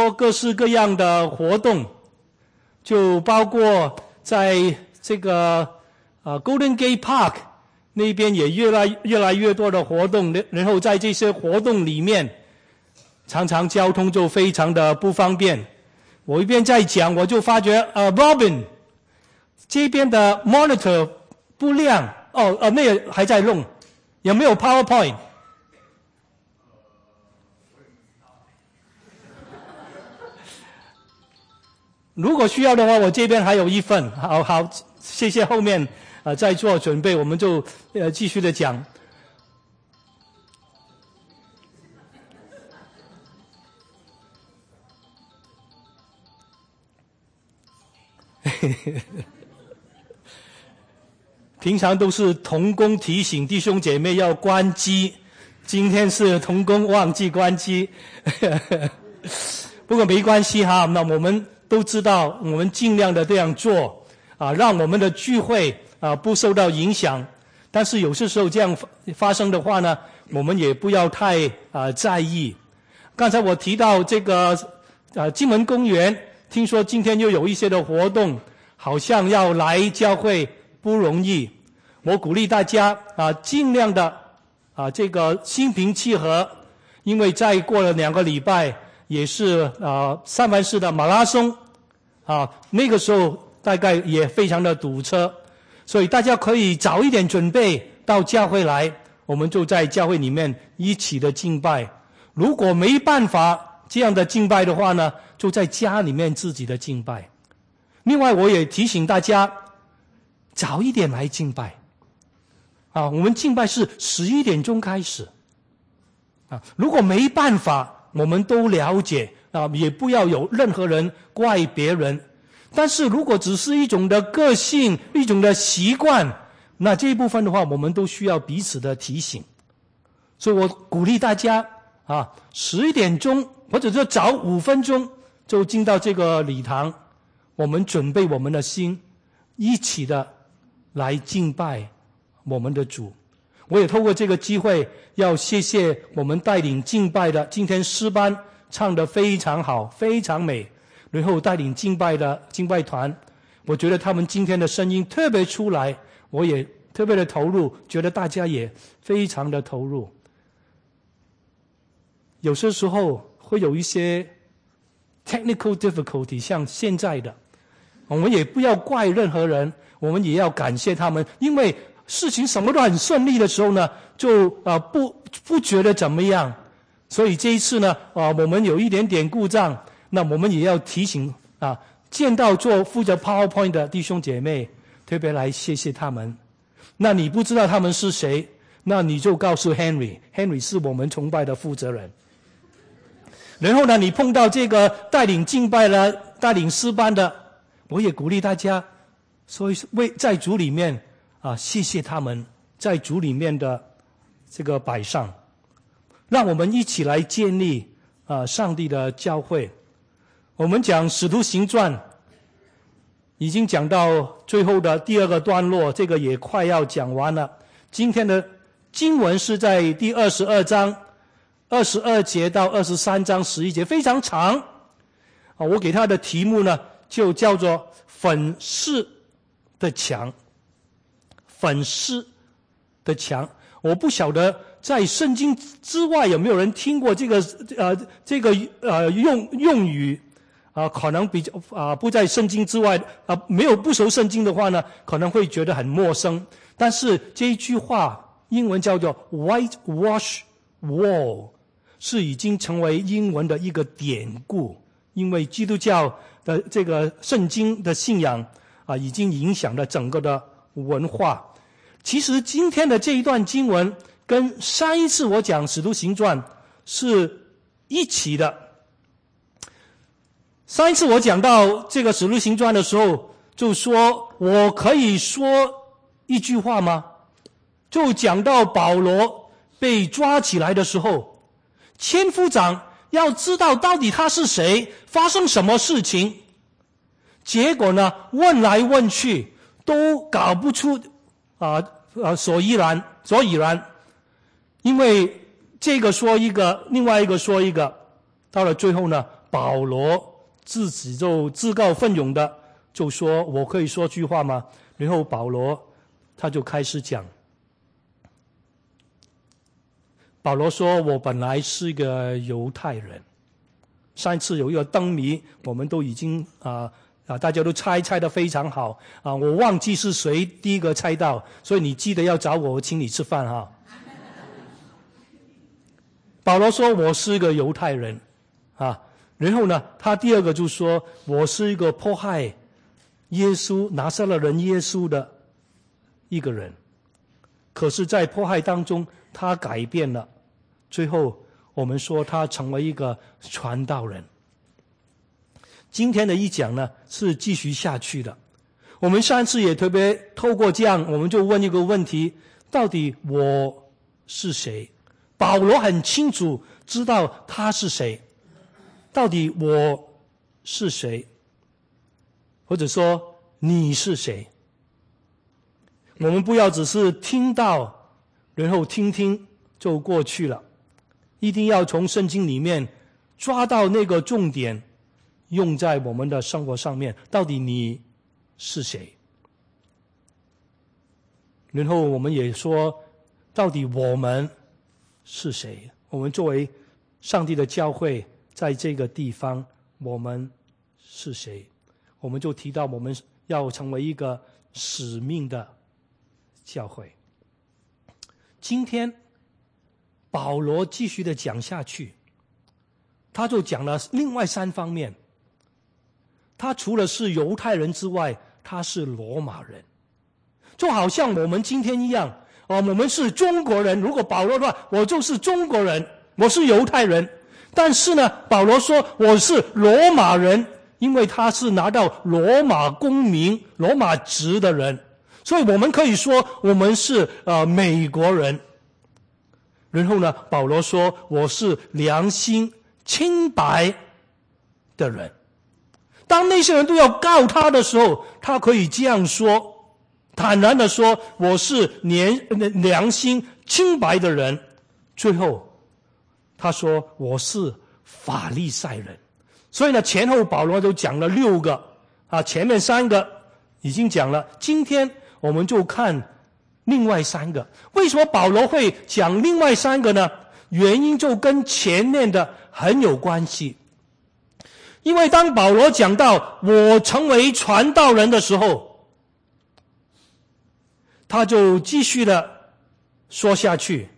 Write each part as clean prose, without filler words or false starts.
多各式各样的活动，就包括在这个Golden Gate Park 那边也越来越多的活动，然后在这些活动里面，常常交通就非常的不方便。我一边在讲，我就发觉Robin 这边的 monitor 不亮，那个还在弄，有没有 PowerPoint？如果需要的话，我这边还有一份。好，谢谢。后面再做准备，我们就继续的讲。平常都是同工提醒弟兄姐妹要关机，今天是同工忘记关机。不过没关系哈，那我们都知道，我们尽量的这样做让我们的聚会不受到影响。但是有些时候这样发生的话呢，我们也不要太在意。刚才我提到这个金门公园，听说今天又有一些的活动，好像要来教会不容易。我鼓励大家尽量的这个心平气和，因为再过了2个礼拜也是三藩市的马拉松那个时候大概也非常的堵车，所以大家可以早一点准备到教会来，我们就在教会里面一起的敬拜。如果没办法这样的敬拜的话呢，就在家里面自己的敬拜。另外我也提醒大家早一点来敬拜我们敬拜是11点钟开始如果没办法，我们都了解也不要有任何人怪别人。但是如果只是一种的个性，一种的习惯，那这一部分的话，我们都需要彼此的提醒。所以我鼓励大家11点钟或者说早5分钟就进到这个礼堂，我们准备我们的心，一起的来敬拜我们的主。我也透过这个机会要谢谢我们带领敬拜的，今天诗班唱得非常好，非常美，然后带领敬拜的敬拜团，我觉得他们今天的声音特别出来，我也特别的投入，觉得大家也非常的投入。有些时候会有一些 technical difficulty， 像现在的，我们也不要怪任何人，我们也要感谢他们，因为事情什么都很顺利的时候呢，就不觉得怎么样。所以这一次呢我们有一点点故障，那我们也要提醒见到负责 PowerPoint 的弟兄姐妹，特别来谢谢他们。那你不知道他们是谁，那你就告诉 Henry 是我们崇拜的负责人。然后呢，你碰到这个带领敬拜了、带领诗班的，我也鼓励大家，所以在主里面谢谢他们在主里面的这个摆上，让我们一起来建立上帝的教会。我们讲使徒行传已经讲到最后的第2个段落，这个也快要讲完了。今天的经文是在第22章22节到23章11节，非常长我给他的题目呢就叫做粉饰的墙。粉饰的墙，我不晓得在圣经之外有没有人听过这个用语可能比较不在圣经之外没有不熟圣经的话呢，可能会觉得很陌生。但是这一句话英文叫做 whitewash wall， 是已经成为英文的一个典故，因为基督教的这个圣经的信仰已经影响了整个的文化。其实今天的这一段经文跟上一次我讲使徒行传是一起的。上一次我讲到这个使徒行传的时候，就说我可以说一句话吗？就讲到保罗被抓起来的时候，千夫长要知道到底他是谁，发生什么事情，结果呢问来问去都搞不出所以然，因为这个说一个，另外一个说一个，到了最后呢， 保罗自己就自告奋勇的就说，我可以说句话吗？然后保罗他就开始讲。保罗说，我本来是一个犹太人。上一次有一个灯谜，我们都已经大家都猜得非常好我忘记是谁第一个猜到，所以你记得要找我请你吃饭哈。保罗说我是一个犹太人然后呢他第二个就说我是一个迫害耶稣拿撒勒人耶稣的一个人，可是在迫害当中他改变了，最后我们说他成为一个传道人。今天的一讲呢是继续下去的，我们上次也特别透过这样，我们就问一个问题，到底我是谁？保罗很清楚知道他是谁，到底我是谁？或者说你是谁？我们不要只是听到然后听听就过去了，一定要从圣经里面抓到那个重点，用在我们的生活上面。到底你是谁？然后我们也说，到底我们是谁？我们作为上帝的教会，在这个地方我们是谁？我们就提到我们要成为一个使命的教会。今天保罗继续的讲下去，他就讲了另外3方面。他除了是犹太人之外，他是罗马人，就好像我们今天一样我们是中国人。如果保罗的话，我就是中国人，我是犹太人。但是呢，保罗说我是罗马人，因为他是拿到罗马公民、罗马籍的人，所以我们可以说我们是美国人。然后呢，保罗说我是良心清白的人。当那些人都要告他的时候，他可以这样说，坦然的说我是良心清白的人。最后他说我是法利赛人。所以呢，前后保罗都讲了6个前面3个已经讲了，今天我们就看另外3个。为什么保罗会讲另外3个呢？原因就跟前面的很有关系。因为当保罗讲到我成为传道人的时候，他就继续的说下去。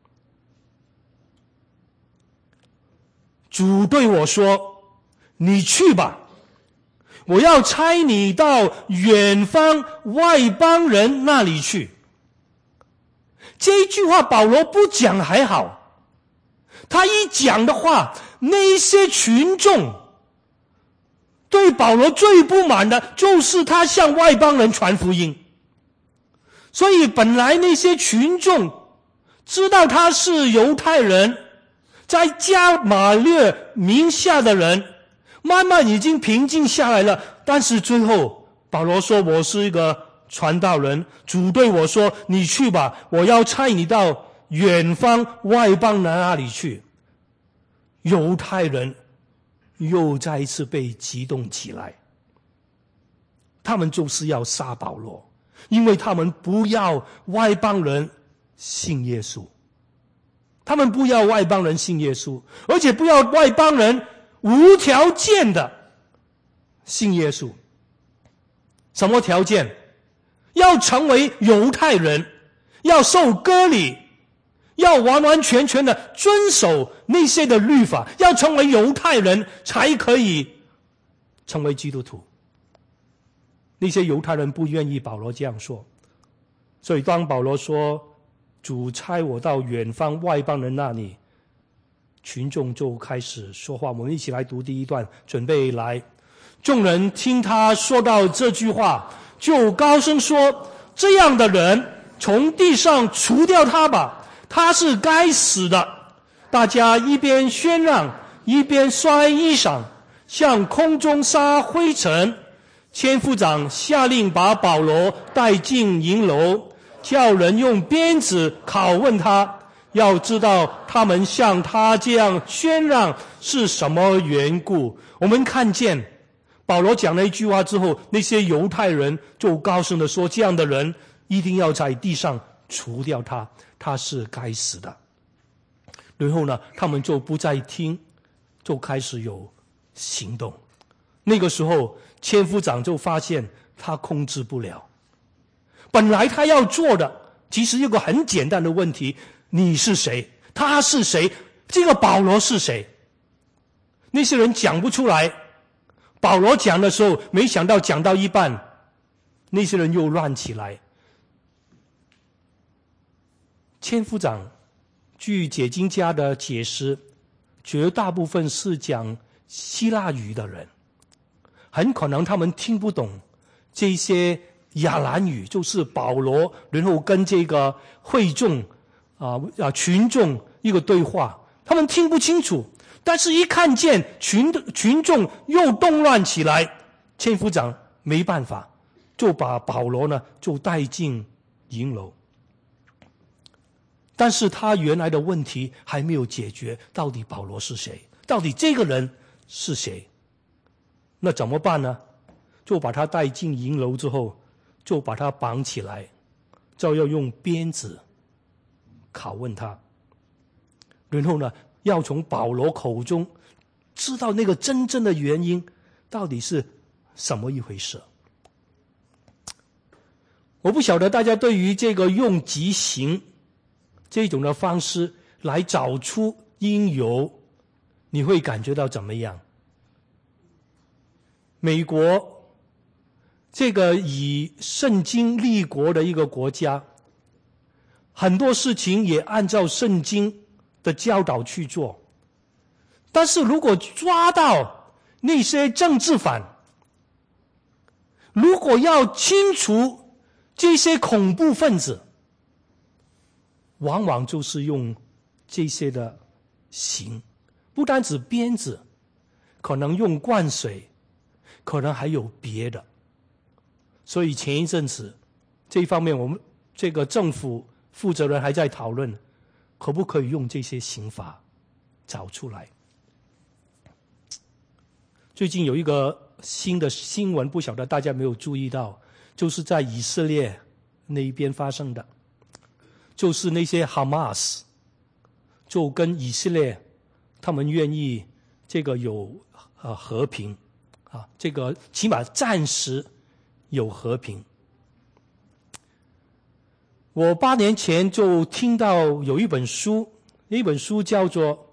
主对我说，你去吧，我要差你到远方外邦人那里去。这一句话保罗不讲还好，他一讲的话，那些群众对保罗最不满的就是他向外邦人传福音。所以本来那些群众知道他是犹太人，在加马略名下的人慢慢已经平静下来了。但是最后保罗说我是一个传道人，主对我说你去吧，我要差你到远方外邦人那里去。犹太人又再一次被激动起来，他们就是要杀保罗，因为他们不要外邦人信耶稣，他们不要外邦人信耶稣，而且不要外邦人无条件的信耶稣。什么条件？要成为犹太人，要受割礼，要完完全全的遵守那些的律法，要成为犹太人才可以成为基督徒。那些犹太人不愿意保罗这样说，所以当保罗说主差我到远方外邦人那里，群众就开始说话。我们一起来读第一段，准备来。众人听他说到这句话，就高声说，这样的人从地上除掉他吧，他是该死的。大家一边喧嚷，一边摔衣裳，向空中撒灰尘。千夫长下令把保罗带进营楼，叫人用鞭子拷问他， 要知道他们像他这样喧嚷是什么缘故。我们看见保罗讲了一句话之后，那些犹太人就高声地说，这样的人一定要在地上除掉他，他是该死的。然后呢，他们就不再听，就开始有行动。那个时候千夫长就发现他控制不了，本来他要做的其实有个很简单的问题，你是谁？他是谁？这个保罗是谁？那些人讲不出来。保罗讲的时候，没想到讲到一半，那些人又乱起来。千夫长据解经家的解释，绝大部分是讲希腊语的人，很可能他们听不懂这些亚兰语，就是保罗然后跟这个会众群众一个对话，他们听不清楚。但是一看见群众又动乱起来，千夫长没办法，就把保罗呢就带进营楼。但是他原来的问题还没有解决，到底保罗是谁？到底这个人是谁？那怎么办呢？就把他带进营楼之后，就把他绑起来，就要用鞭子拷问他。然后呢，要从保罗口中知道那个真正的原因到底是什么一回事。我不晓得大家对于这个用极刑这种的方式来找出因由，你会感觉到怎么样？美国这个以圣经立国的一个国家，很多事情也按照圣经的教导去做，但是如果抓到那些政治犯，如果要清除这些恐怖分子，往往就是用这些的刑，不单指鞭子，可能用灌水，可能还有别的。所以前一阵子这一方面，我们这个政府负责人还在讨论，可不可以用这些刑罚找出来。最近有一个新的新闻，不晓得大家没有注意到，就是在以色列那一边发生的，就是那些哈马斯就跟以色列他们愿意这个有和平这个起码暂时有和平。我8年前就听到有一本书，那本书叫做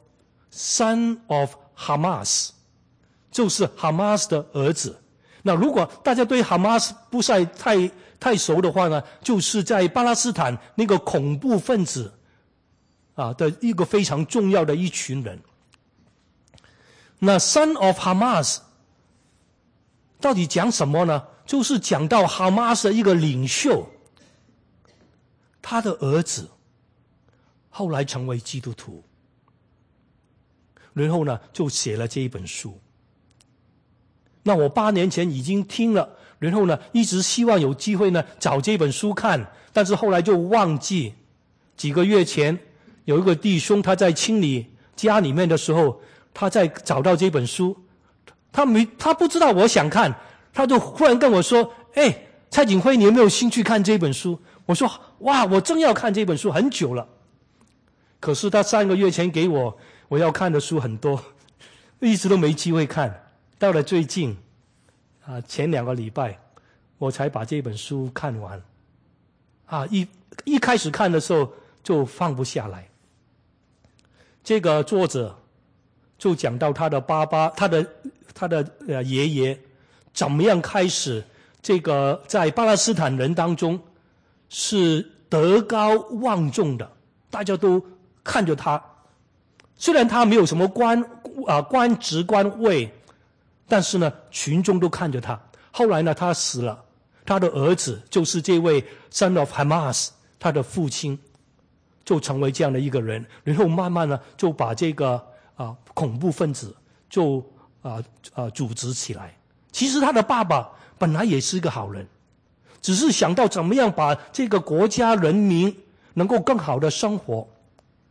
Son of Hamas， 就是哈马斯的儿子。那如果大家对哈马斯不是太熟的话呢，就是在巴勒斯坦那个恐怖分子的一个非常重要的一群人。那 Son of Hamas 到底讲什么呢？就是讲到哈马斯的一个领袖，他的儿子后来成为基督徒，然后呢就写了这一本书。那我8年前已经听了，然后呢一直希望有机会呢找这本书看，但是后来就忘记。几个月前有一个弟兄，他在清理家里面的时候，他在找到这本书，他不知道我想看，他就忽然跟我说，蔡景辉，你有没有兴趣看这本书？我说哇，我正要看这本书很久了。可是他3个月前给我要看的书很多，一直都没机会看。到了最近前2个礼拜我才把这本书看完。一开始看的时候就放不下来。这个作者就讲到他的爸爸，他的爷爷怎么样开始这个在巴勒斯坦人当中是德高望重的，大家都看着他。虽然他没有什么官职官位，但是呢群众都看着他。后来呢他死了，他的儿子就是这位 Son of Hamas， 他的父亲就成为这样的一个人，然后慢慢呢就把这个恐怖分子就组织起来。其实他的爸爸本来也是一个好人，只是想到怎么样把这个国家人民能够更好的生活，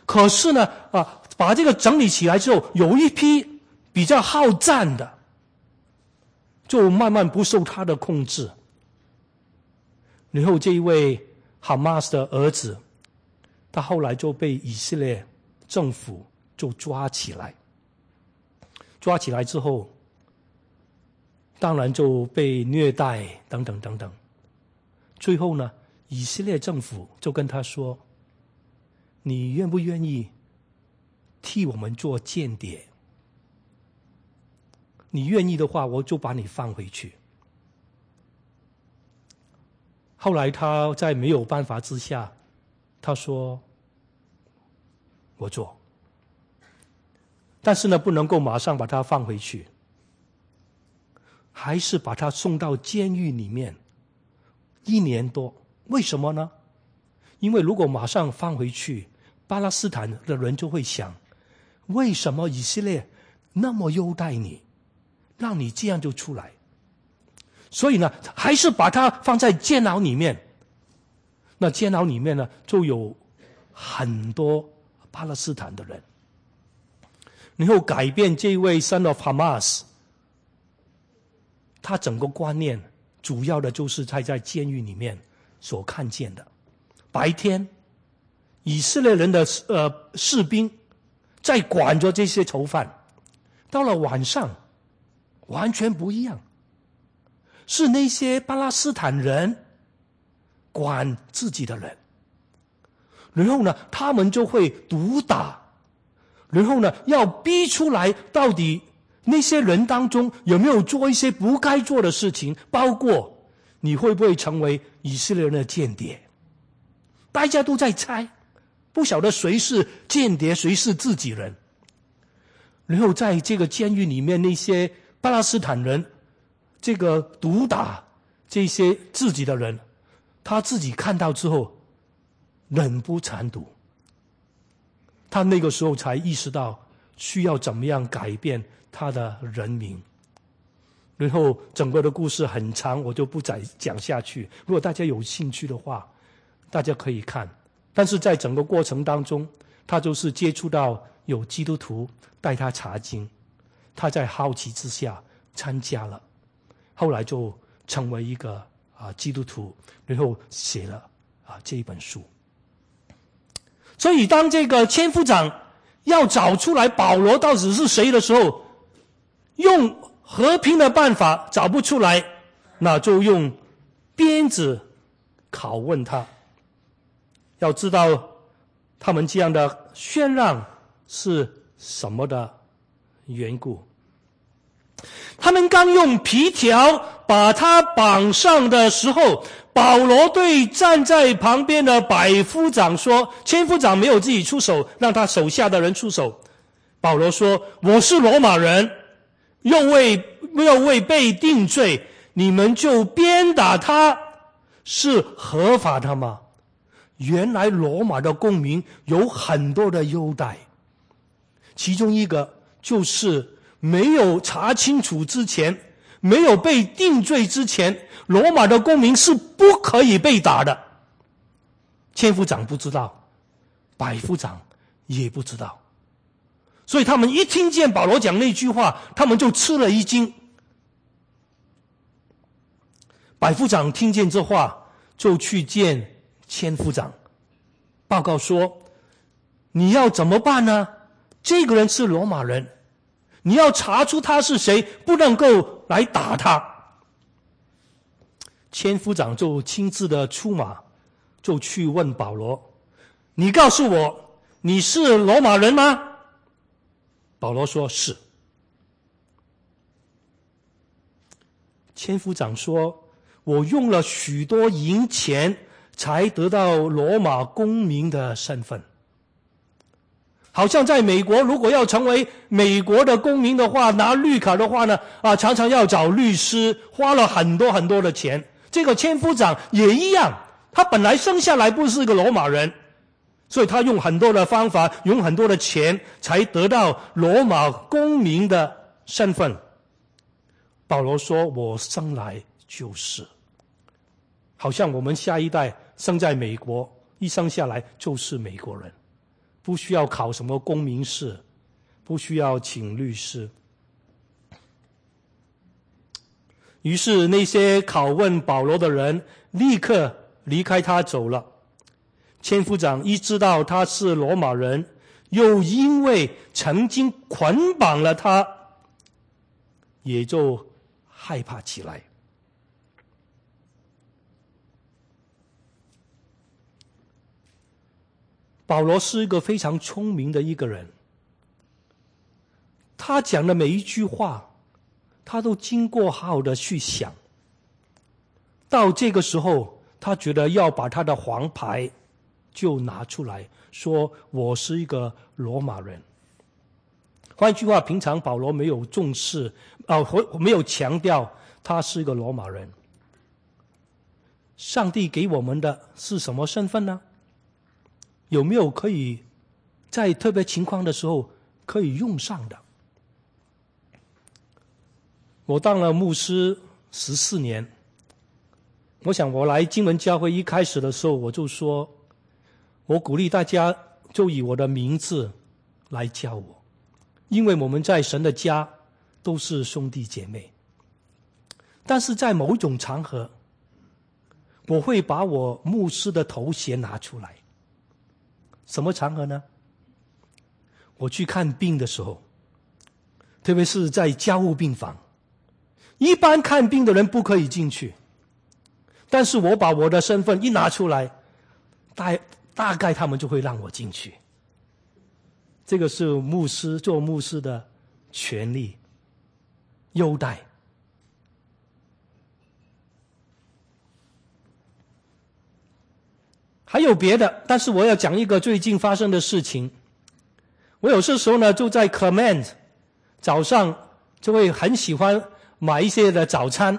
可是呢，把这个整理起来之后，有一批比较好战的，就慢慢不受他的控制。然后这一位哈马斯的儿子，他后来就被以色列政府就抓起来。抓起来之后，当然就被虐待等等等等。最后呢，以色列政府就跟他说，你愿不愿意替我们做间谍？你愿意的话，我就把你放回去。后来他在没有办法之下，他说我做，但是呢，不能够马上把他放回去，还是把他送到监狱里面1年多。为什么呢？因为如果马上放回去，巴勒斯坦的人就会想，为什么以色列那么优待你，让你这样就出来？所以呢，还是把他放在监牢里面。那监牢里面呢，就有很多巴勒斯坦的人。然后改变这位 son of Hamas， 他整个观念主要的就是在监狱里面所看见的。白天以色列人的士兵在管着这些囚犯，到了晚上完全不一样，是那些巴勒斯坦人管自己的人。然后呢，他们就会毒打，然后呢，要逼出来到底那些人当中有没有做一些不该做的事情，包括你会不会成为以色列人的间谍。大家都在猜，不晓得谁是间谍，谁是自己人。然后在这个监狱里面，那些巴勒斯坦人这个毒打这些自己的人，他自己看到之后忍不残毒，他那个时候才意识到需要怎么样改变他的人民。然后整个的故事很长，我就不再讲下去，如果大家有兴趣的话，大家可以看。但是在整个过程当中，他就是接触到有基督徒带他查经，他在好奇之下参加了，后来就成为一个基督徒，然后写了这一本书。所以当这个千夫长要找出来保罗到底是谁的时候，用和平的办法找不出来，那就用鞭子拷问他。要知道他们这样的喧嚷是什么的缘故。他们刚用皮条把他绑上的时候，保罗对站在旁边的百夫长说，千夫长没有自己出手，让他手下的人出手。保罗说，我是罗马人，又为被定罪，你们就鞭打他，是合法的吗？原来罗马的公民有很多的优待，其中一个就是没有查清楚之前，没有被定罪之前，罗马的公民是不可以被打的。千夫长不知道，百夫长也不知道，所以他们一听见保罗讲那句话，他们就吃了一惊。百夫长听见这话，就去见千夫长，报告说，你要怎么办呢？这个人是罗马人，你要查出他是谁，不能够来打他。千夫长就亲自的出马，就去问保罗，你告诉我，你是罗马人吗？保罗说是。千夫长说，我用了许多银钱才得到罗马公民的身份。好像在美国，如果要成为美国的公民的话，拿绿卡的话呢，常常要找律师，花了很多很多的钱。这个千夫长也一样，他本来生下来不是个罗马人，所以他用很多的方法，用很多的钱，才得到罗马公民的身份。保罗说，我生来就是。好像我们下一代生在美国，一生下来就是美国人。 不需要考什么公民试，不需要请律师。于是那些拷问保罗的人立刻离开他走了。千夫长一知道他是罗马人，又因为曾经捆绑了他，也就害怕起来。保罗是一个非常聪明的一个人，他讲的每一句话他都经过好好的去想。到这个时候他觉得要把他的黄牌就拿出来，说我是一个罗马人。换句话，平常保罗没有重视没有强调他是一个罗马人。上帝给我们的是什么身份呢？有没有可以在特别情况的时候可以用上的？我当了牧师14年，我想我来金门教会一开始的时候，我就说，我鼓励大家就以我的名字来叫我，因为我们在神的家都是兄弟姐妹。但是在某种场合，我会把我牧师的头衔拿出来。什么场合呢？我去看病的时候，特别是在家务病房，一般看病的人不可以进去，但是我把我的身份一拿出来，大概他们就会让我进去。这个是做牧师的权利优待。还有别的，但是我要讲一个最近发生的事情。我有些时候呢，就在 Clement 早上就会很喜欢买一些的早餐。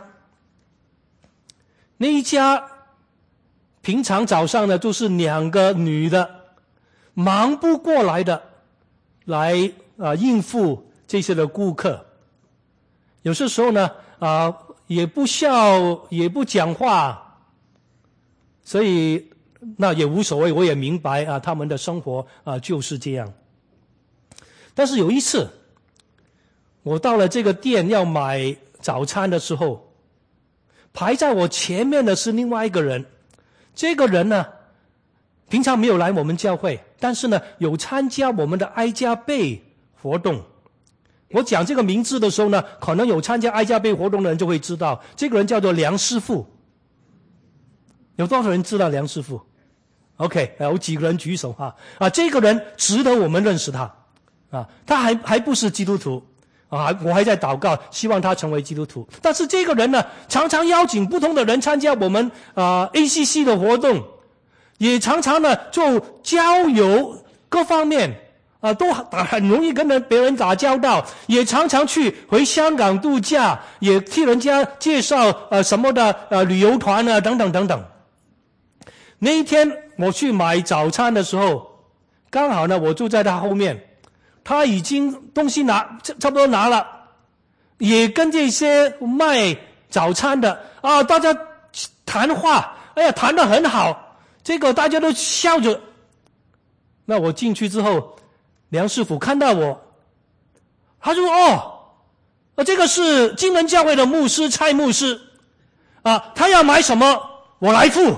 那一家平常早上呢，就是2个女的忙不过来的，来应付这些的顾客。有些时候呢也不笑也不讲话，所以那也无所谓，我也明白他们的生活就是这样。但是有一次我到了这个店要买早餐的时候，排在我前面的是另外一个人。这个人呢平常没有来我们教会，但是呢有参加我们的哀家杯活动。我讲这个名字的时候呢，可能有参加哀家杯活动的人就会知道，这个人叫做梁师傅。有多少人知道梁师傅？ OK， 有几个人举手这个人值得我们认识他他还不是基督徒我还在祷告，希望他成为基督徒。但是这个人呢，常常邀请不同的人参加我们ACC 的活动，也常常呢就交友各方面都很容易跟别人打交道，也常常去回香港度假，也替人家介绍什么的旅游团等等等等。那一天我去买早餐的时候，刚好呢我就在他后面，他已经东西差不多拿了，也跟这些卖早餐的大家谈话，谈得很好，这个大家都笑着。那我进去之后，梁师傅看到我，他说这个是金门教会的牧师蔡牧师他要买什么我来付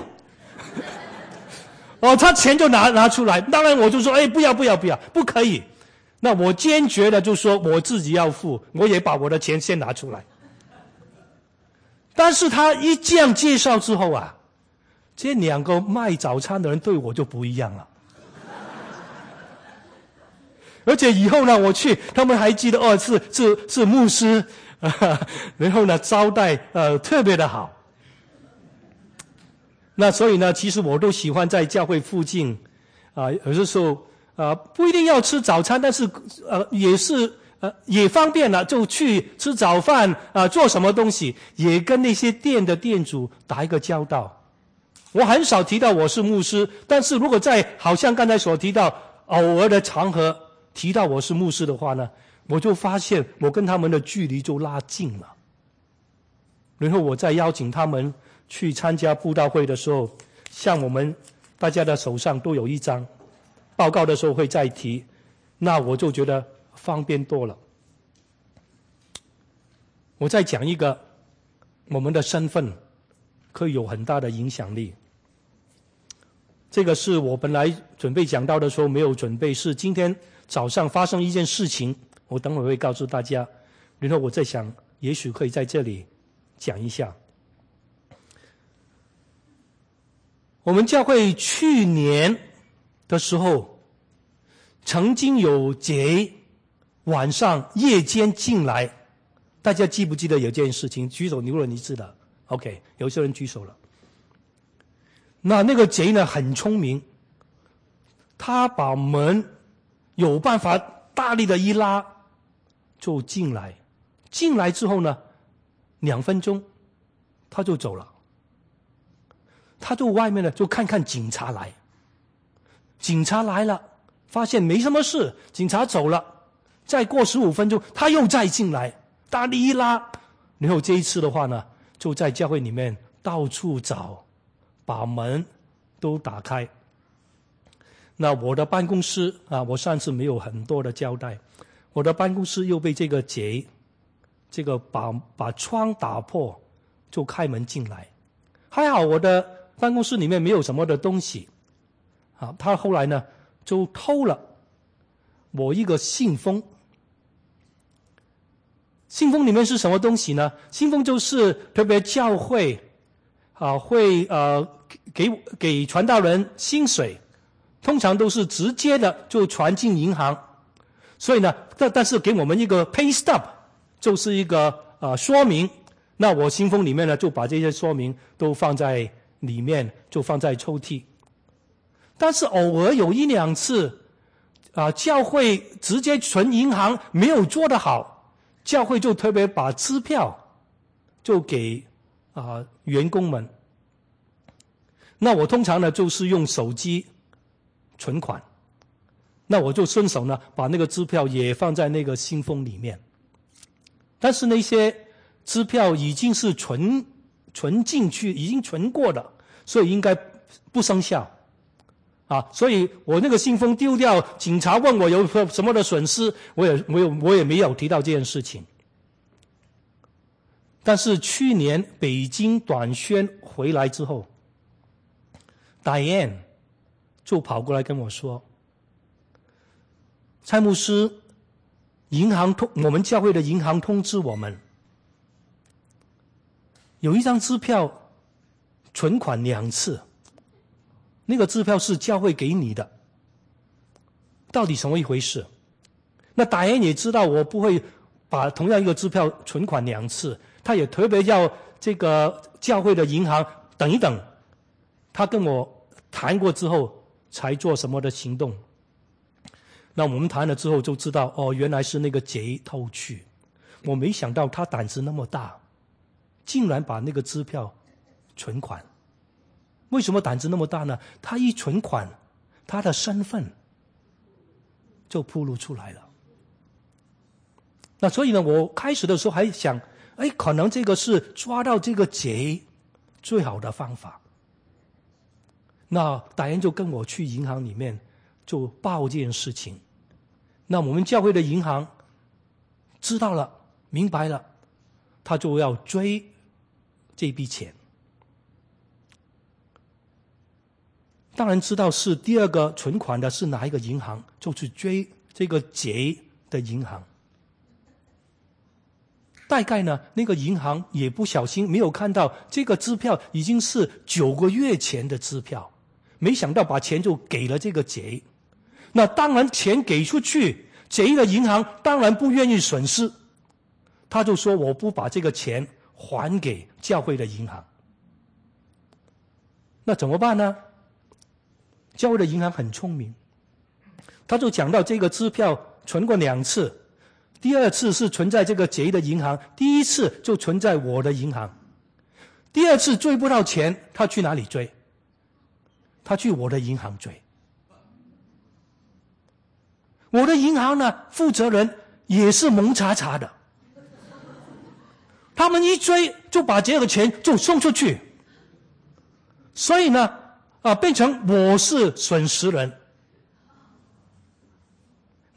他钱就拿出来。当然我就说不要，不可以。那我坚决的就说我自己要付，我也把我的钱先拿出来。但是他一这样介绍之后这2个卖早餐的人对我就不一样了。而且以后呢我去，他们还记得是牧师然后呢招待特别的好。那所以呢，其实我都喜欢在教会附近有的时候不一定要吃早餐，但是也方便了，就去吃早饭做什么东西也跟那些店的店主打一个交道。我很少提到我是牧师，但是如果在好像刚才所提到偶尔的场合提到我是牧师的话呢，我就发现我跟他们的距离就拉近了。然后我再邀请他们去参加布道会的时候，像我们大家的手上都有一张报告的时候会再提，那我就觉得方便多了。我再讲一个，我们的身份可以有很大的影响力。这个是我本来准备讲到的时候没有准备，是今天早上发生一件事情，我等会会告诉大家，然后我在想也许可以在这里讲一下。我们教会去年的时候曾经有贼晚上夜间进来，大家记不记得有这件事情？举手，如果你知道 OK， 有些人举手了。那个贼呢很聪明，他把门有办法大力的一拉就进来，进来之后呢2分钟他就走了，他就外面呢就看看警察来，警察来了发现没什么事，警察走了，再过15分钟他又再进来，大力一拉，然后这一次的话呢就在教会里面到处找，把门都打开。那我的办公室我上次没有很多的交代，我的办公室又被这个贼这个把窗打破就开门进来，还好我的办公室里面没有什么的东西他后来呢就偷了我一个信封。信封里面是什么东西呢？信封就是特别教会会给传道人薪水，通常都是直接的就传进银行，所以呢但是给我们一个 pay stub， 就是一个说明，那我信封里面呢就把这些说明都放在里面，就放在抽屉。但是偶尔有1-2次教会直接存银行没有做得好，教会就特别把支票就给员工们。那我通常呢就是用手机存款，那我就顺手呢把那个支票也放在那个信封里面。但是那些支票已经是存进去，已经存过的，所以应该不生效所以我那个信封丢掉，警察问我有什么的损失，我也没有提到这件事情。但是去年北京短宣回来之后， Diane 就跑过来跟我说，蔡牧师，我们教会的银行通知我们，有一张支票存款2次，那个支票是教会给你的，到底什么一回事？那Diane也知道我不会把同样一个支票存款2次，他也特别要这个教会的银行等一等，他跟我谈过之后才做什么的行动。那我们谈了之后就知道，原来是那个贼偷去。我没想到他胆子那么大，竟然把那个支票存款。为什么胆子那么大呢？他一存款，他的身份就暴露出来了。那所以呢，我开始的时候还想，可能这个是抓到这个贼最好的方法。那达人就跟我去银行里面就报这件事情。那我们教会的银行知道了，明白了，他就要追这笔钱。当然知道是第二个存款的是哪一个银行，就去追这个贼的银行。大概呢，那个银行也不小心没有看到这个支票已经是9个月前的支票，没想到把钱就给了这个贼。那当然钱给出去，贼的银行当然不愿意损失，他就说我不把这个钱还给教会的银行。那怎么办呢？教会的银行很聪明，他就讲到这个支票存过2次，第2次是存在这个贼的银行，第1次就存在我的银行。第2次追不到钱，他去哪里追？他去我的银行追。我的银行呢，负责人也是蒙查查的，他们一追就把这个钱就送出去，所以呢变成我是损失人。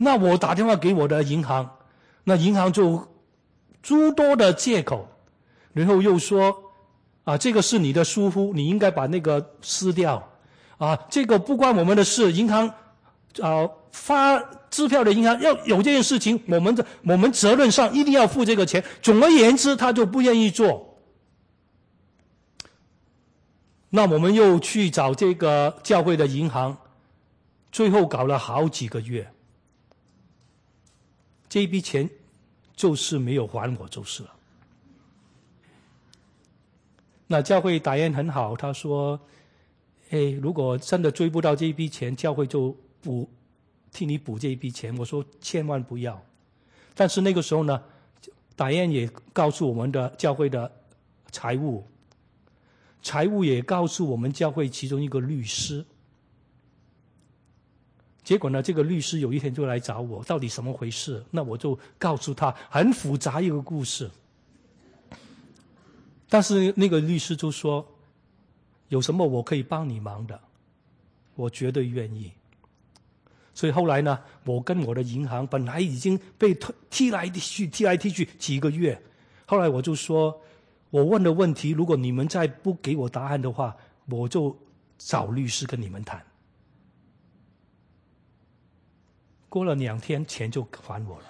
那我打电话给我的银行，那银行就诸多的借口，然后又说这个是你的疏忽，你应该把那个撕掉这个不关我们的事，银行发支票的银行要有这件事情，我们责任上一定要付这个钱。总而言之，他就不愿意做。那我们又去找这个教会的银行，最后搞了好几个月，这一笔钱就是没有还我就是了。那教会打印很好，他说如果真的追不到这一笔钱，教会就替你补这一笔钱。我说千万不要。但是那个时候呢，打印也告诉我们的教会的财务也告诉我们教会其中一个律师。结果呢，这个律师有一天就来找我，到底什么回事？那我就告诉他很复杂一个故事。但是那个律师就说，有什么我可以帮你忙的，我绝对愿意。所以后来呢，我跟我的银行本来已经被踢来踢去几个月，后来我就说，我问的问题如果你们再不给我答案的话，我就找律师跟你们谈。过了2天，钱就还我了。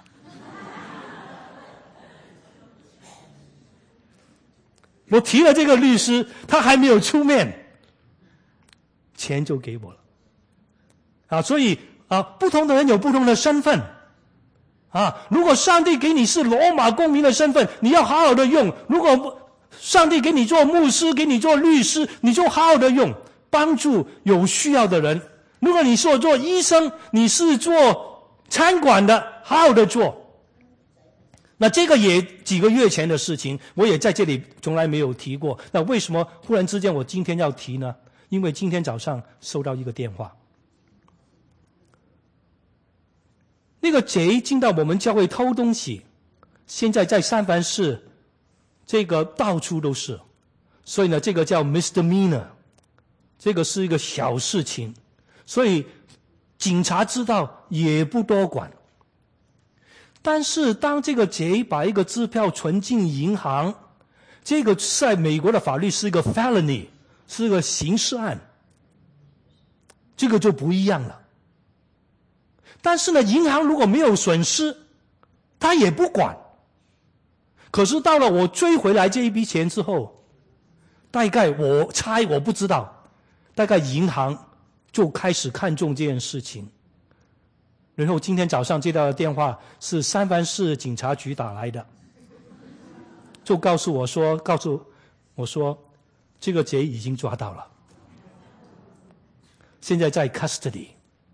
我提了这个律师，他还没有出面，钱就给我了。所以不同的人有不同的身份。如果上帝给你是罗马公民的身份，你要好好的用；如果上帝给你做牧师，给你做律师，你就好好的用，帮助有需要的人。如果你是做医生，你是做餐馆的，好好的做。那这个也几个月前的事情，我也在这里从来没有提过。那为什么忽然之间我今天要提呢？因为今天早上收到一个电话，那个贼进到我们教会偷东西，现在在三藩市这个到处都是，所以呢这个叫 misdemeanor， 这个是一个小事情，所以警察知道也不多管。但是当这个贼把一个支票存进银行，这个在美国的法律是一个 felony， 是一个刑事案，这个就不一样了。但是呢，银行如果没有损失，他也不管。可是到了我追回来这一笔钱之后，大概我猜，我不知道，大概银行就开始看重这件事情。然后今天早上接到的电话是三藩市警察局打来的，就告诉我说这个贼已经抓到了，现在在 custody。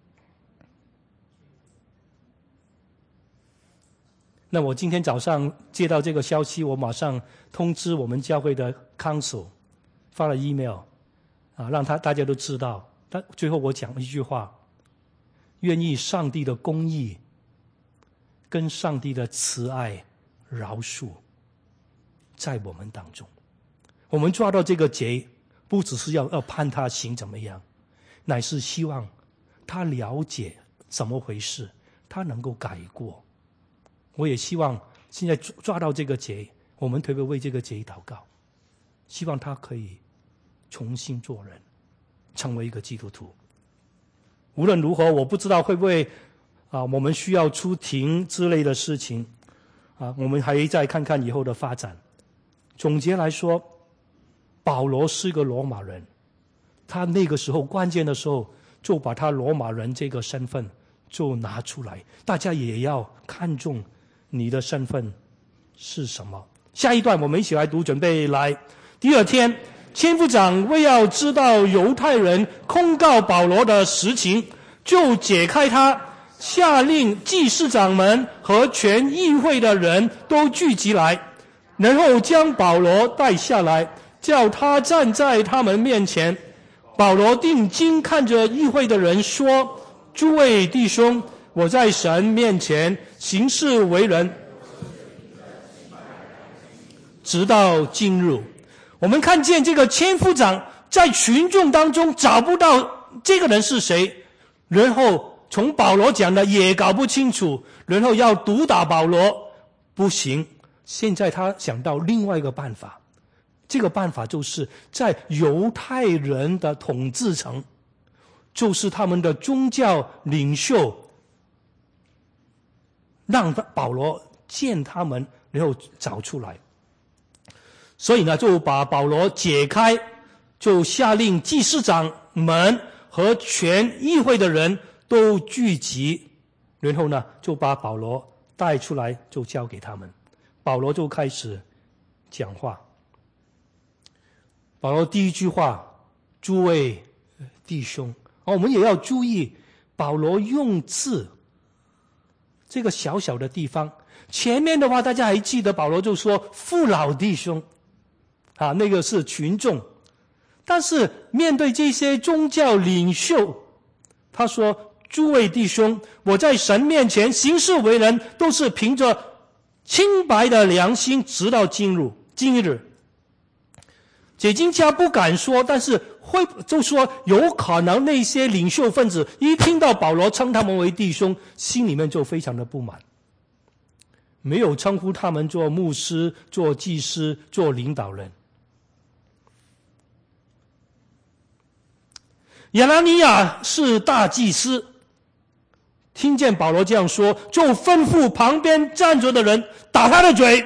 那我今天早上接到这个消息，我马上通知我们教会的 council， 发了 email 让大家都知道。但最后我讲了一句话，愿意上帝的公义跟上帝的慈爱饶恕在我们当中。我们抓到这个贼，不只是要判他刑怎么样，乃是希望他了解怎么回事，他能够改过。我也希望现在抓到这个贼，我们特别为这个贼祷告，希望他可以重新做人，成为一个基督徒。无论如何，我不知道会不会我们需要出庭之类的事情我们还再看看以后的发展。总结来说，保罗是一个罗马人，他那个时候关键的时候就把他罗马人这个身份就拿出来，大家也要看重你的身份是什么。下一段我们一起来读，准备来。第二天，千夫长为要知道犹太人控告保罗的实情，就解开他，下令祭司长们和全议会的人都聚集来，然后将保罗带下来，叫他站在他们面前。保罗定睛看着议会的人说：诸位弟兄，我在神面前行事为人，直到今日。我们看见这个千夫长在群众当中找不到这个人是谁，然后从保罗讲的也搞不清楚，然后要毒打保罗，不行。现在他想到另外一个办法，这个办法就是在犹太人的统治层，就是他们的宗教领袖，让保罗见他们，然后找出来。所以呢，就把保罗解开，就下令祭司长们和全议会的人都聚集，然后呢，就把保罗带出来，就交给他们。保罗就开始讲话。保罗第一句话：诸位弟兄。我们也要注意保罗用字这个小小的地方。前面的话大家还记得保罗就说父老弟兄那个是群众，但是面对这些宗教领袖，他说诸位弟兄，我在神面前行事为人都是凭着清白的良心，直到今日。解经家不敢说，但是就说有可能那些领袖分子一听到保罗称他们为弟兄，心里面就非常的不满，没有称呼他们做牧师、做祭司、做领导人。亚拿尼亚是大祭司，听见保罗这样说，就吩咐旁边站着的人打他的嘴。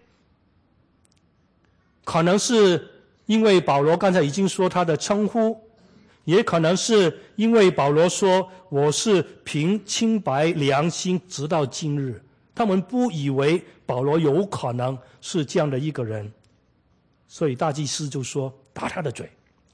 可能是因为保罗刚才已经说他的称呼，也可能是因为保罗说我是凭清白良心直到今日，他们不以为保罗有可能是这样的一个人，所以大祭司就说打他的嘴。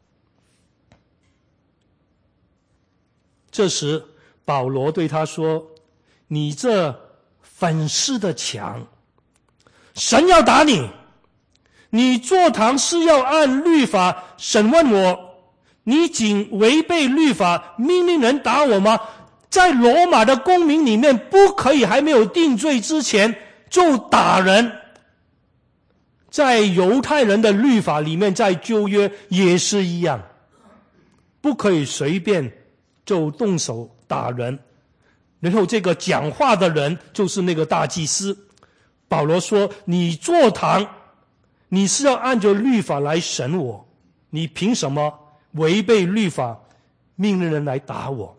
这时保罗对他说，你这粉饰的墙，神要打你，你坐堂是要按律法审问我，你仅违背律法命令人打我吗？在罗马的公民里面不可以还没有定罪之前就打人，在犹太人的律法里面，在旧约也是一样，不可以随便就动手打人。然后这个讲话的人就是那个大祭司。保罗说，你坐堂你是要按照律法来审我，你凭什么违背律法命令人来打我？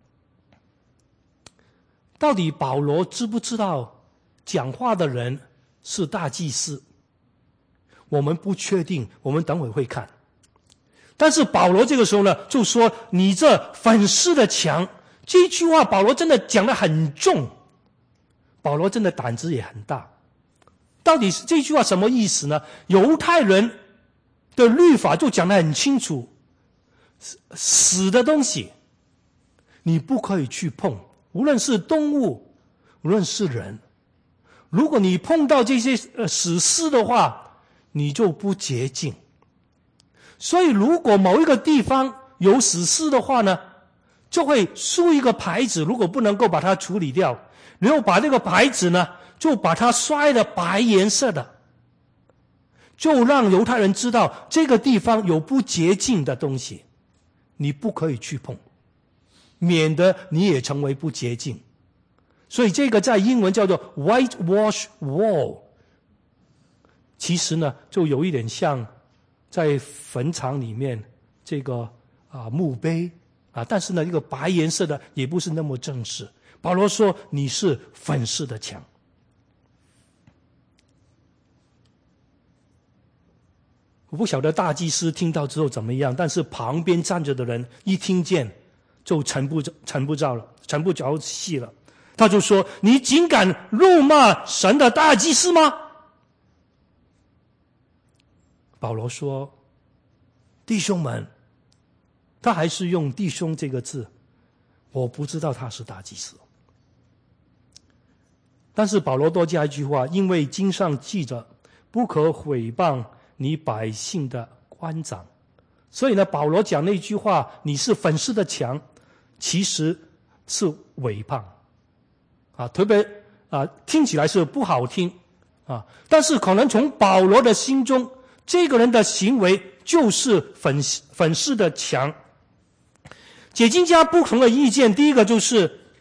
到底保罗知不知道讲话的人是大祭司？我们不确定，我们等会会看。但是保罗这个时候呢，就说你这粉饰的墙，这句话保罗真的讲得很重，保罗真的胆子也很大。到底是这句话什么意思呢？犹太人的律法就讲得很清楚，死的东西你不可以去碰，无论是动物，无论是人。如果你碰到这些死尸的话，你就不洁净。所以如果某一个地方有死尸的话呢，就会竖一个牌子，如果不能够把它处理掉，然后把这个牌子呢就把它刷的白颜色的，就让犹太人知道这个地方有不洁净的东西，你不可以去碰，免得你也成为不洁净。所以这个在英文叫做 whitewash wall， 其实呢就有一点像在坟场里面这个墓碑但是呢一个白颜色的也不是那么正式。保罗说你是粉饰的墙。我不晓得大祭司听到之后怎么样，但是旁边站着的人一听见就沉不着气了。他就说，你竟敢辱骂神的大祭司吗？保罗说，弟兄们，他还是用弟兄这个字，我不知道他是大祭司。但是保罗多加一句话，因为经上记着不可毁谤你百姓的官长。所以呢，保罗讲那句话，你是粉饰的墙，其实是诽谤特别听起来是不好听但是可能从保罗的心中，这个人的行为就是粉饰的墙。解经家不同的意见，第一个就是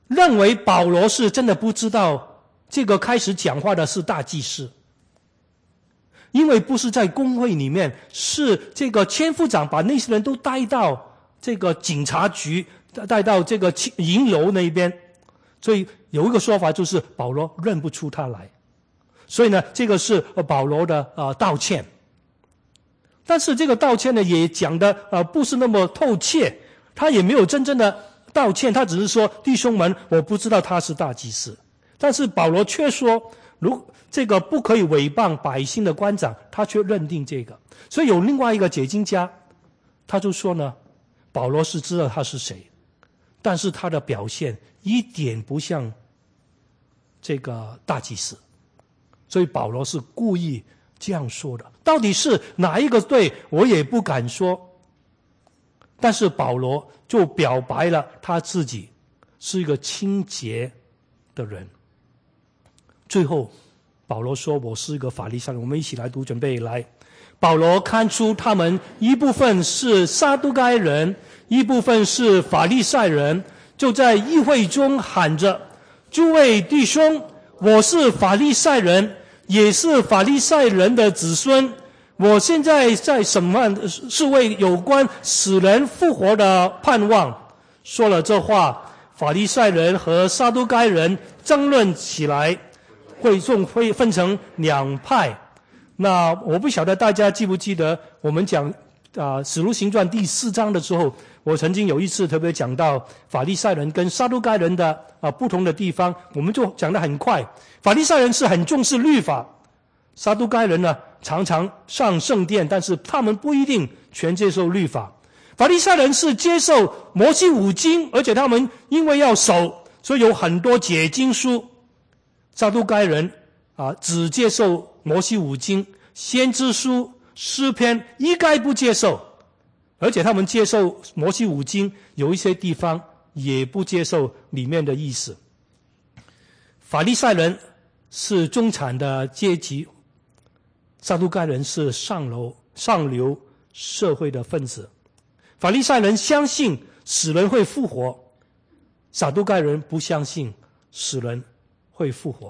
认为保罗是真的不知道这个开始讲话的是大祭司，因为不是在公会里面，是这个千夫长把那些人都带到这个警察局，带到这个营楼那边，所以有一个说法就是保罗认不出他来，所以呢，这个是保罗的道歉。但是这个道歉呢，也讲的不是那么透彻，他也没有真正的道歉，他只是说弟兄们，我不知道他是大祭司。但是保罗却说，这个不可以诽谤百姓的官长，他却认定这个。所以有另外一个解经家，他就说呢，保罗是知道他是谁，但是他的表现一点不像这个大祭司，所以保罗是故意这样说的。到底是哪一个对，我也不敢说，但是保罗就表白了他自己是一个清洁的人。最后保罗说，我是一个法利赛人。我们一起来读，准备来。保罗看出他们一部分是撒都该人，一部分是法利赛人，就在议会中喊着，诸位弟兄，我是法利赛人，也是法利赛人的子孙，我现在在审判是为有关死人复活的盼望。说了这话，法利赛人和撒都该人争论起来，会分成两派。那我不晓得大家记不记得，我们讲使徒行传第4章的时候，我曾经有一次特别讲到法利赛人跟撒都该人的不同的地方，我们就讲得很快。法利赛人是很重视律法，撒都该人呢常常上圣殿，但是他们不一定全接受律法。法利赛人是接受摩西五经，而且他们因为要守，所以有很多解经书。撒都该人只接受摩西五经，先知书、诗篇一概不接受，而且他们接受摩西五经，有一些地方也不接受里面的意思。法利赛人是中产的阶级，撒都该人是上流社会的分子。法利赛人相信死人会复活，撒都该人不相信死人会复活。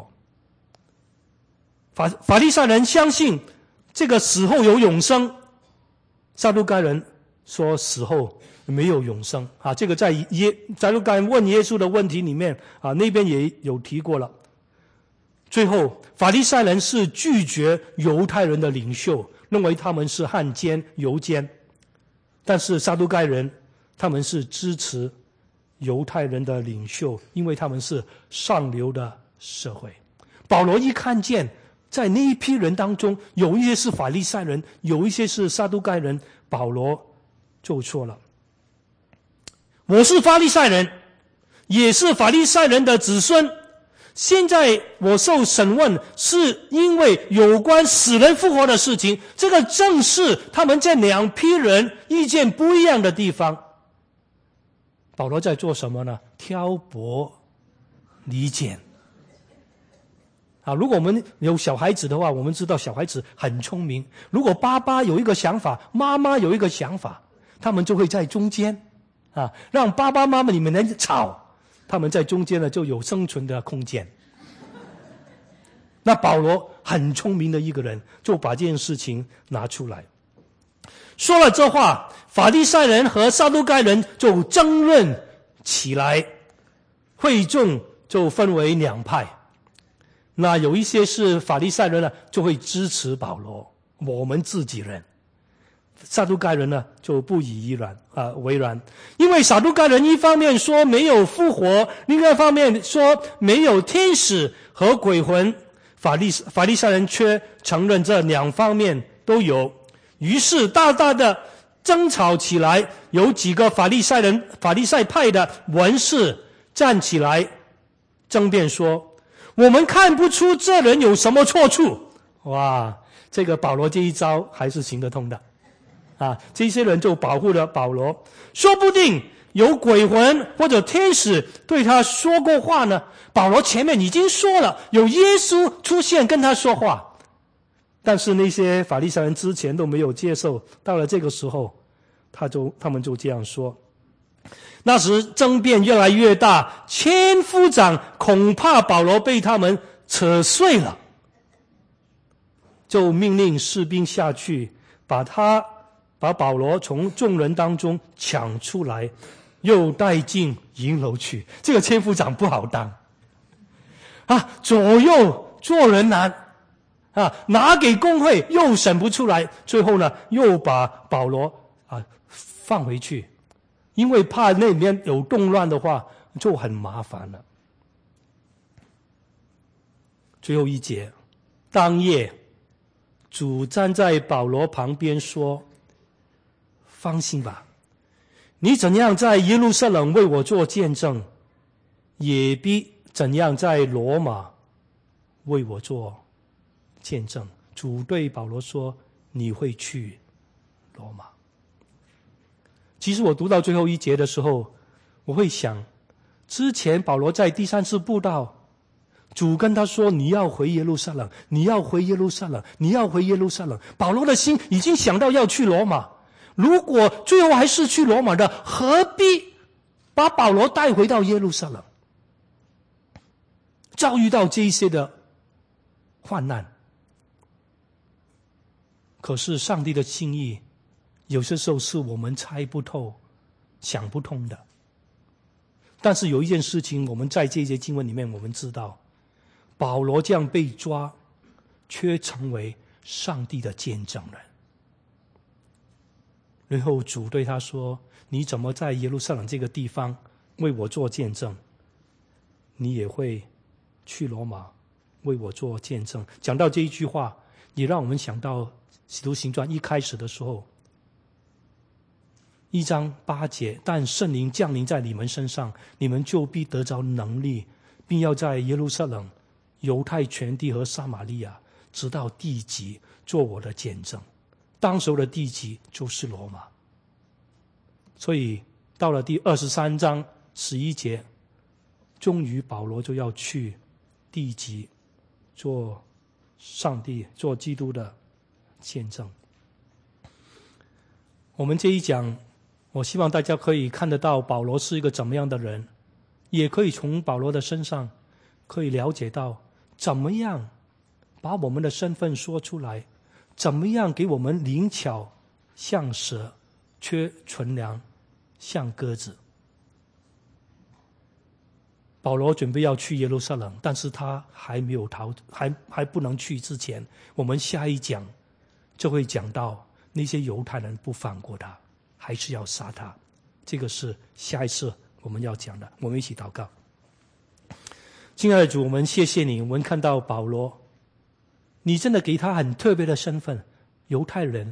法利赛人相信这个死后有永生，撒都该人说死后没有永生这个在撒都该人问耶稣的问题里面那边也有提过了。最后法利赛人是拒绝犹太人的领袖，认为他们是汉奸犹奸，但是撒都该人他们是支持犹太人的领袖，因为他们是上流的社会。保罗一看见在那一批人当中，有一些是法利赛人，有一些是撒都该人，保罗就说了，我是法利赛人，也是法利赛人的子孙，现在我受审问是因为有关死人复活的事情，这个正是他们这两批人意见不一样的地方。保罗在做什么呢？挑拨离间如果我们有小孩子的话，我们知道小孩子很聪明，如果爸爸有一个想法，妈妈有一个想法，他们就会在中间让爸爸妈妈你们能吵，他们在中间呢就有生存的空间。那保罗很聪明的一个人，就把这件事情拿出来说了这话，法利赛人和撒都该人就争论起来，会众就分为两派。那有一些是法利赛人呢，就会支持保罗，我们自己人。撒都该人呢就不以为然，因为撒都该人一方面说没有复活，另外一方面说没有天使和鬼魂，法利赛人却承认这两方面都有。于是大大的争吵起来，有几个法利赛派的文士站起来争辩说，我们看不出这人有什么错处。哇，这个保罗这一招还是行得通的这些人就保护了保罗，说不定有鬼魂或者天使对他说过话呢。保罗前面已经说了，有耶稣出现跟他说话，但是那些法利赛人之前都没有接受，到了这个时候他们就这样说。 那时争辩越来越大，千夫长恐怕保罗被他们扯碎了，就命令士兵下去，把保罗从众人当中抢出来，又带进营楼去。这个千夫长不好当啊，左右做人难啊，拿给公会又审不出来，最后呢又把保罗放回去，因为怕那里面有动乱的话就很麻烦了。最后一节，当夜主站在保罗旁边说，放心吧，你怎样在耶路撒冷为我做见证，也必怎样在罗马为我做见证。主对保罗说，你会去罗马。其实我读到最后一节的时候，我会想，之前保罗在第3次布道，主跟他说，你要回耶路撒冷，你要回耶路撒冷，你要回耶路撒冷。保罗的心已经想到要去罗马，如果最后还是去罗马的，何必把保罗带回到耶路撒冷，遭遇到这一些的患难？可是上帝的心意有些时候是我们猜不透、想不通的。但是有一件事情，我们在这些经文里面我们知道，保罗这样被抓，却成为上帝的见证人。然后主对他说，你怎么在耶路撒冷这个地方为我做见证，你也会去罗马为我做见证。讲到这一句话，也让我们想到使徒行传一开始的时候1章8节，但圣灵降临在你们身上，你们就必得着能力，并要在耶路撒冷、犹太全地和撒玛利亚直到地极做我的见证。当时候的地极就是罗马。所以到了第23章11节，终于保罗就要去地极做上帝、做基督的见证。我们这一讲，我希望大家可以看得到保罗是一个怎么样的人，也可以从保罗的身上可以了解到怎么样把我们的身份说出来，怎么样给我们灵巧像蛇，却纯良像鸽子。保罗准备要去耶路撒冷，但是他还没有还不能去之前，我们下一讲就会讲到那些犹太人不放过他，还是要杀他。这个是下一次我们要讲的。我们一起祷告。亲爱的主，我们谢谢你，我们看到保罗，你真的给他很特别的身份，犹太人，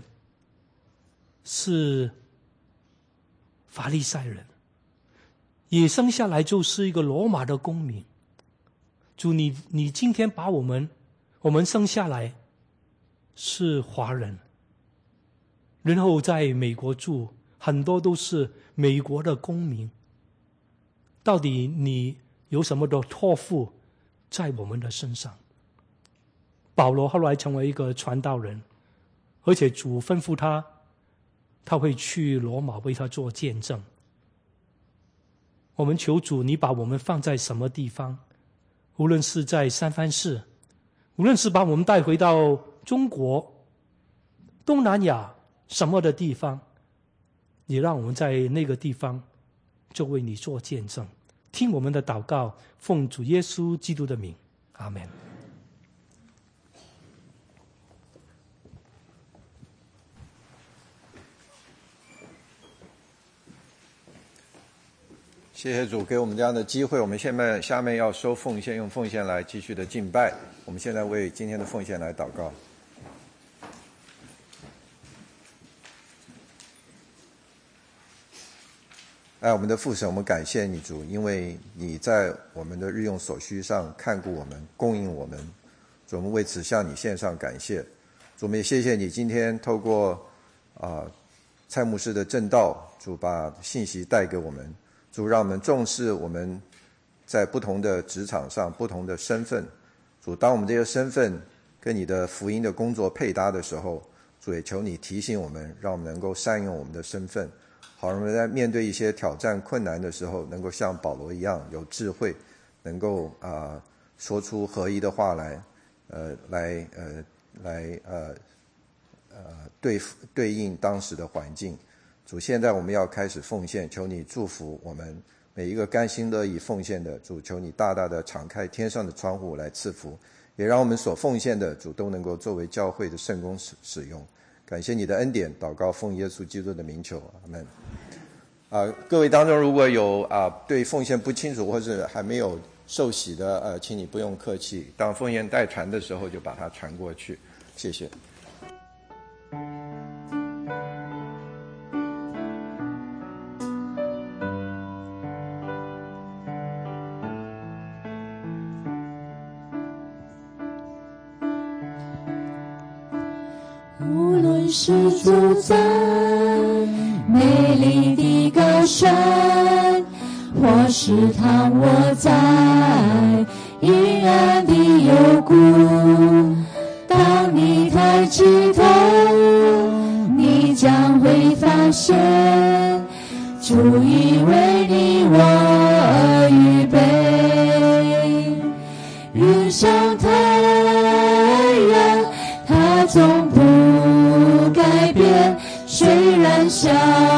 是法利赛人，也生下来就是一个罗马的公民。主，你今天把我们生下来是华人，然后在美国住，很多都是美国的公民。到底你有什么的托付在我们的身上？保罗后来成为一个传道人，而且主吩咐他会去罗马为他做见证。我们求主，你把我们放在什么地方，无论是在三藩市，无论是把我们带回到中国、东南亚什么的地方，也让我们在那个地方就为你做见证。听我们的祷告，奉主耶稣基督的名，阿们。 谢谢主给我们这样的机会，我们下面要收奉献，用奉献来继续的敬拜。我们现在为今天的奉献来祷告。我们的父神，我们感谢你主，因为你在我们的日用所需上看顾我们，供应我们。主，我们为此向你献上感谢。主，我们也谢谢你今天透过蔡牧师的证道，主把信息带给我们。主，让我们重视我们在不同的职场上不同的身份。主，当我们这个身份跟你的福音的工作配搭的时候，主也求你提醒我们，让我们能够善用我们的身份， 好让我们在面对一些挑战困难的时候，能够像保罗一样有智慧，能够说出合一的话来，对应当时的环境。主，现在我们要开始奉献，求你祝福我们每一个甘心乐意奉献的。主，求你大大的敞开天上的窗户来赐福，也让我们所奉献的主都能够作为教会的圣工使用。感谢你的恩典，祷告奉耶稣基督的名求，阿们。各位当中如果有对奉献不清楚或者还没有受洗的，请你不用客气，当奉献代传的时候就把它传过去，谢谢。 无论是住在美丽的高山，或是躺卧在阴暗的幽谷，当你抬起头，你将会发现主已为你我而预备。云上太阳，它总不改变，虽然小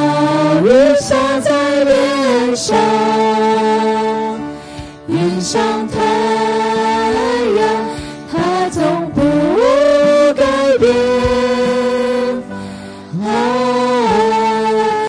雨洒在脸上，云上